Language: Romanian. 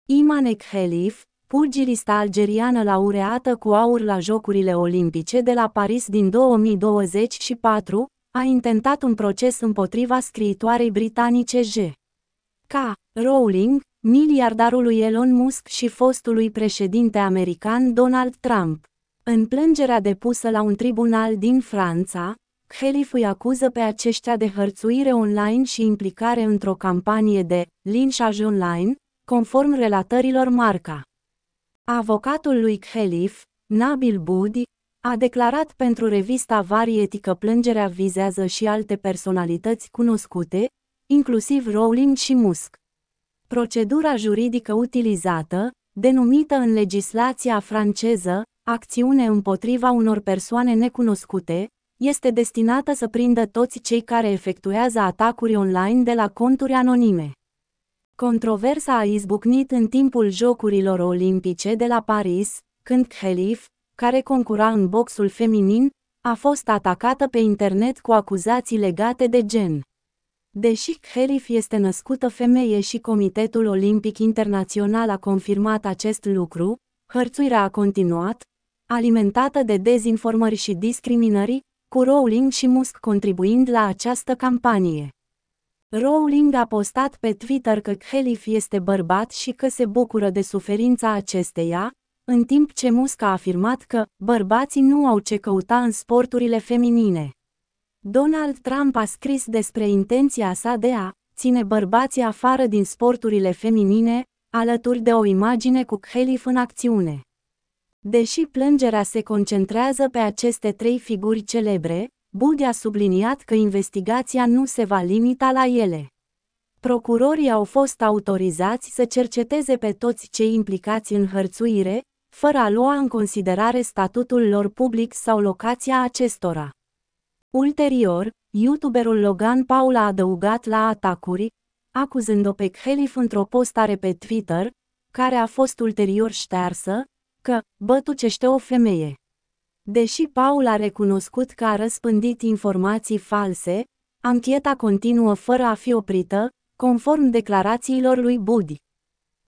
Imane Khelif, pugilista algeriană laureată cu aur la Jocurile Olimpice de la Paris din 2024, a intentat un proces împotriva scriitoarei britanice J.K. Rowling, miliardarului Elon Musk și fostului președinte american Donald Trump. În plângerea depusă la un tribunal din Franța, Khelif îi acuză pe aceștia de hărțuire online și implicare într-o campanie de linșaj online, conform relatărilor Marca. Avocatul lui Khelif, Nabil Boudi, a declarat pentru revista Variety că plângerea vizează și alte personalități cunoscute, inclusiv Rowling și Musk. Procedura juridică utilizată, denumită în legislația franceză acțiune împotriva unor persoane necunoscute, este destinată să prindă toți cei care efectuează atacuri online de la conturi anonime. Controversa a izbucnit în timpul Jocurilor Olimpice de la Paris, când Khelif, care concura în boxul feminin, a fost atacată pe internet cu acuzații legate de gen. Deși Khelif este născută femeie și Comitetul Olimpic Internațional a confirmat acest lucru, hărțuirea a continuat, alimentată de dezinformări și discriminări, cu Rowling și Musk contribuind la această campanie. Rowling a postat pe Twitter că Khelif este bărbat și că se bucură de suferința acesteia, în timp ce Musk a afirmat că bărbații nu au ce căuta în sporturile feminine. Donald Trump a scris despre intenția sa de a ține bărbații afară din sporturile feminine, alături de o imagine cu Khelif în acțiune. Deși plângerea se concentrează pe aceste trei figuri celebre, Boudi a subliniat că investigația nu se va limita la ele. Procurorii au fost autorizați să cerceteze pe toți cei implicați în hărțuire, fără a lua în considerare statutul lor public sau locația acestora. Ulterior, youtuberul Logan Paul a adăugat la atacuri, acuzând-o pe Khelif într-o postare pe Twitter, care a fost ulterior ștearsă, că bătucește o femeie. Deși Paul a recunoscut că a răspândit informații false, ancheta continuă fără a fi oprită, conform declarațiilor lui Boudi.